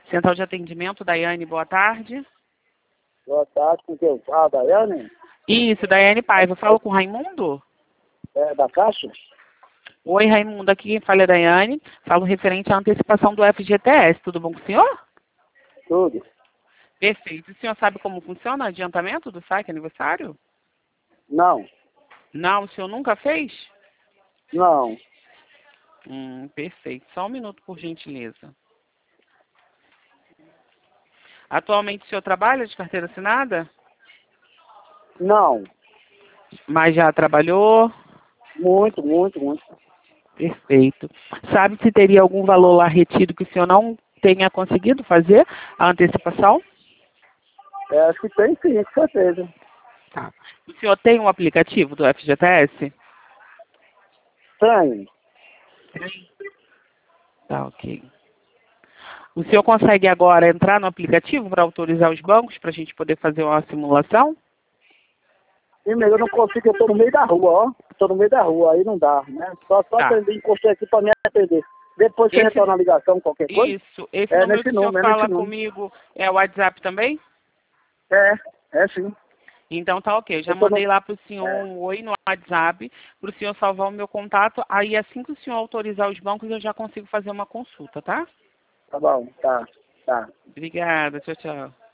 Central de Atendimento, Daiane, boa tarde. Boa tarde, com quem? Ah, Daiane? Isso, Daiane Paiva. Eu falo com o Raimundo? É da Caixa? Oi, Raimundo, aqui quem fala é Daiane. Falo referente à antecipação do FGTS. Tudo bom com o senhor? Tudo. Perfeito. O senhor sabe como funciona o adiantamento do saque aniversário? Não, Não, o senhor nunca fez? não, Perfeito. Só um minuto, por gentileza. Atualmente o senhor trabalha de carteira assinada? não. Mas já trabalhou? Muito, muito, muito. Perfeito. Sabe se teria algum valor lá retido que o senhor não tenha conseguido fazer a antecipação? É, acho que tem sim, com certeza. Tá. O senhor tem um aplicativo do FGTS? Tem. Tá, ok. O senhor consegue agora entrar no aplicativo para autorizar os bancos para a gente poder fazer uma simulação? Primeiro, eu não consigo, eu tô no meio da rua, ó. Tô no meio da rua, aí não dá, né? Só Tá. atender, encostei aqui pra me atender. Depois você retorna a ligação, qualquer coisa? Isso. Esse É número que nesse o senhor número, é fala nesse número. comigo é o WhatsApp também? É sim. Então tá ok. Eu já Eu tô no... mandei lá para o senhor É, um oi no WhatsApp, para o senhor salvar o meu contato. Aí assim que o senhor autorizar os bancos, eu já consigo fazer uma consulta, tá? tá bom, tá. Obrigada. Tchau, tchau.